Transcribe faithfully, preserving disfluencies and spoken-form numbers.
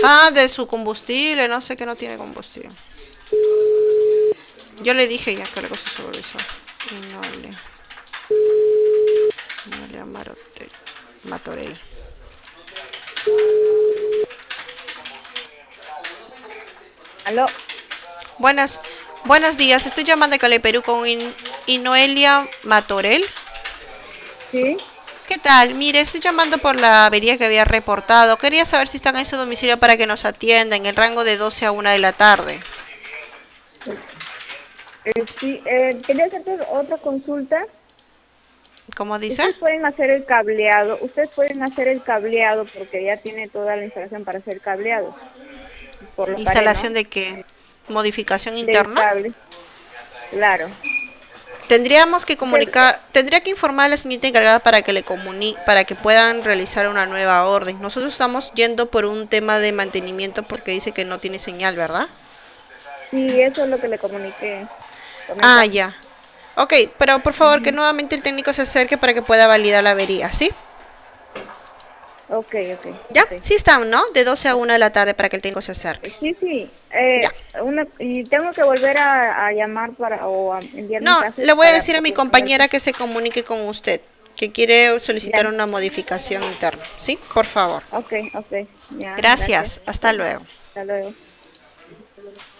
Ah, de su combustible, no sé que no tiene combustible. Yo le dije ya que la cosa se supervisó. Y no le, no le amarote, matorel. ¿Aló? Buenas, buenos días. Estoy llamando de Cali, Perú con In- Inoelia Matorel. Sí. ¿Qué tal? Mire, estoy llamando por la avería que había reportado. Quería saber si están en su domicilio para que nos atienda en el rango de doce a una de la tarde. Eh, sí, eh, quería hacerte otra consulta. ¿Cómo dice? Ustedes pueden hacer el cableado, ustedes pueden hacer el cableado porque ya tiene toda la instalación para hacer cableado, por lo que haré, ¿Instalación ¿no? de qué? ¿Modificación Del interna? cable, claro. Tendríamos que Ustedes, eh, comunicar, tendría que informar a la señorita encargada para que le comuni- para que puedan realizar una nueva orden. Nosotros estamos yendo por un tema de mantenimiento porque dice que no tiene señal, ¿verdad? sí, eso es lo que le comuniqué por Ah, mensaje. ya. Ok, pero por favor que Ujú. nuevamente el técnico se acerque para que pueda validar la avería, ¿sí? Ok, ok, Ya, ok. sí están, ¿no? De doce a una de la tarde para que el técnico se acerque. Sí, sí. Ya. Eh, una, y tengo que volver a, a llamar para o a enviar No, mensajes le voy a para decir a mi proporcionar. compañera que se comunique con usted, que quiere solicitar Ya. una modificación interna, ¿sí? Por favor. Ok, ok. Ya, gracias. Gracias, hasta luego. Hasta luego.